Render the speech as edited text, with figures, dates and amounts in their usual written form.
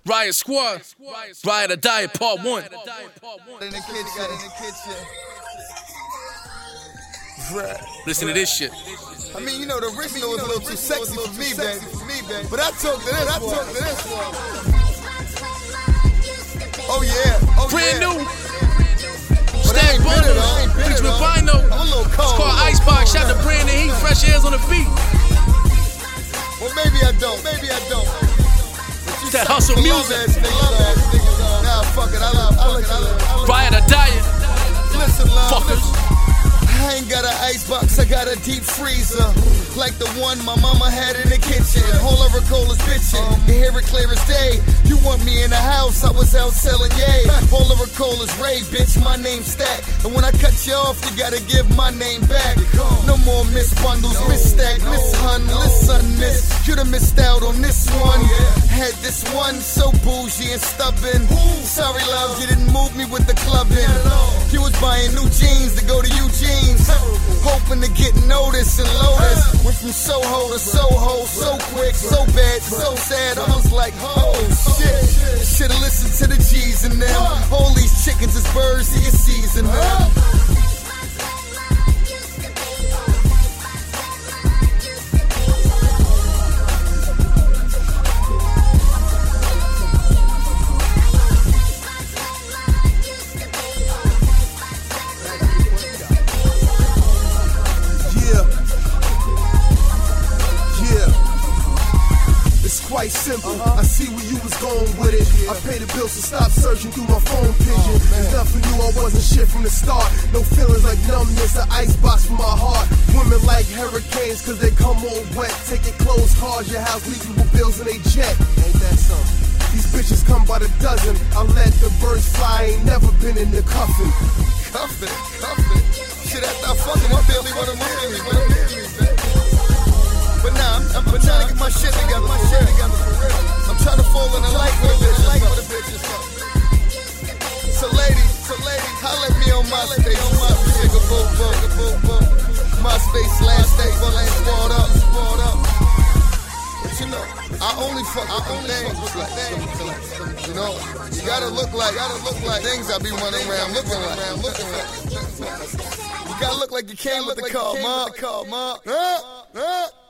Riot Squad, Riot or Die Part 1. In the kitchen. Listen to this shit. I mean, you know, the original was a little too sexy for me, baby. But I took to this. one. Oh yeah. Brand new. But I Stack ain't been it, I ain't been Bundles. it, Featuring huh? Bino. I'm a little cold. It's called Icebox. Shout to Brandon Heat. Fresh airs on the beat. Well, maybe I don't. That hustle music. Nah, fuck it. I love Riot or Die. Listen, love. Fuckers. I ain't got an icebox, I got a deep freezer. Like the one my mama had in the kitchen. Whole of her cola's bitchin'. You hear it clear as day. You want me in the house, I was out selling yay. Whole of her cola's Ray, bitch, my name's Stack. And when I cut you off, you gotta give my name back. No more Miss Bundles, Miss Stack, Miss Hun, listen, Miss. You'da missed out on this one. Had this one so bougie and stubborn. Sorry, love, you didn't move me with the clubbing. You was buying new jeans to go to Eugene's, hoping to get noticed and Lotus. Went from Soho to Soho, so quick, so bad, so sad. I was like, oh shit. Should've listened to the G's and them. All these chickens is birds, you season them. Quite simple. I see where you was going with it. I pay the bills, so stop searching through my phone pigeon. There's nothing new, I wasn't shit from the start. No feelings like numbness, an icebox for my heart. Women like hurricanes, cause they come all wet. Taking clothes, cars, your house, leaving with bills in they jet. Ain't that something? These bitches come by the dozen. I let the birds fly, ain't never been in the coffin. Cuffin'. Shit, after I fuck him, I barely wanna marry me, baby. But nah, I'm trying to get my shit together for real. I'm trying to fall in the light with a bitch. So ladies, holla at me on MySpace, MySpace/Stack Squad up. But you know, I only fuck with things. You know, you gotta look like things I be running around looking like. You gotta look like you came with the car, ma.